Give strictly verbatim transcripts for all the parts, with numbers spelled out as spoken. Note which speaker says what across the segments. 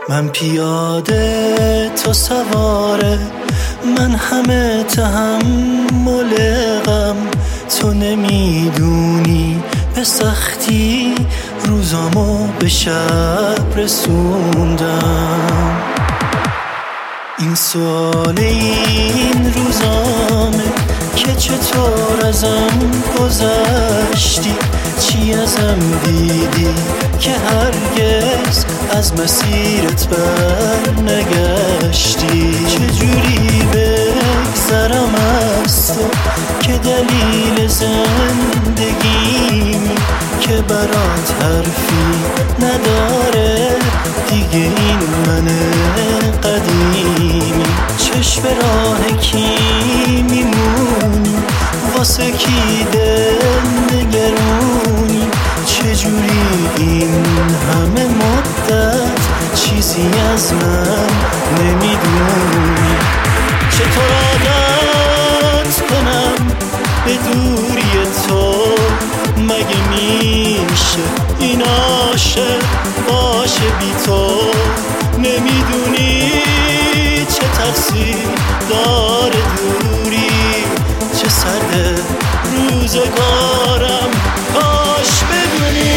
Speaker 1: من پیاده تو سواره، من همه تحمل غم. تو نمیدونی به سختی روزامو به شب رسوندم. این سوال این روزامه که چطور ازم گذشتی، چی ازم دیدی که هرگز از مسیرت بر نگشتی. چجوری بگذرم از تو که دلیل زندگیمی، که برات حرفی نداره دیگه این من قدیمی. چشم راه کی میمونی، واسه کی دل نگرونی، چجوری این همه مدت چیزی از من نمیدونی. چطور عادت کنم به دوری تو، مگه میشه این عاشق باشه بی تو؟ نمیدونی چه تقصیر داره دوری، چه سرده روزگارم کاش بدونی.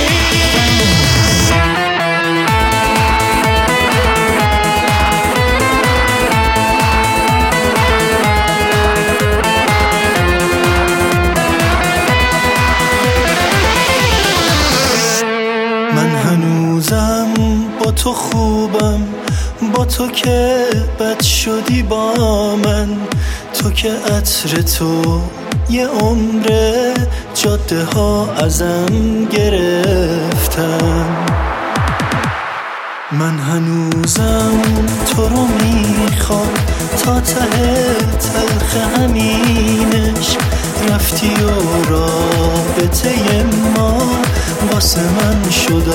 Speaker 1: من هنوزم با تو خوبم، با تو که بد شدی با من. تو که عطر تو یه عمره جاده ها ازم گرفتن. من هنوزم تو رو میخوام تا ته تلخ همینش. رفتی و رابطه ما واسه من شد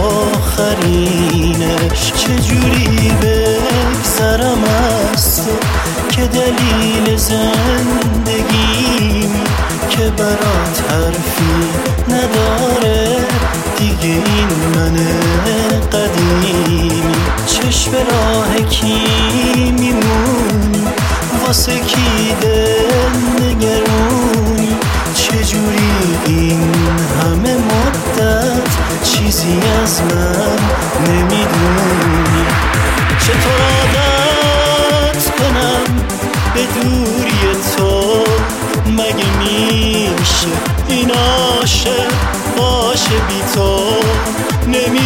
Speaker 1: آخرینش. چجوری بگذرم از تو که دلیل زندگیمی، که برات حرفی نداره دیگه این من قدیمی. چشم راه کی میمونی، واسه کی دل نگرونی، چجوری این همه مدت چیزی از من نمیدونی. چطور عادت کنم به دوری تو، مگه میشه این عاشق باشه بی تو؟ نمی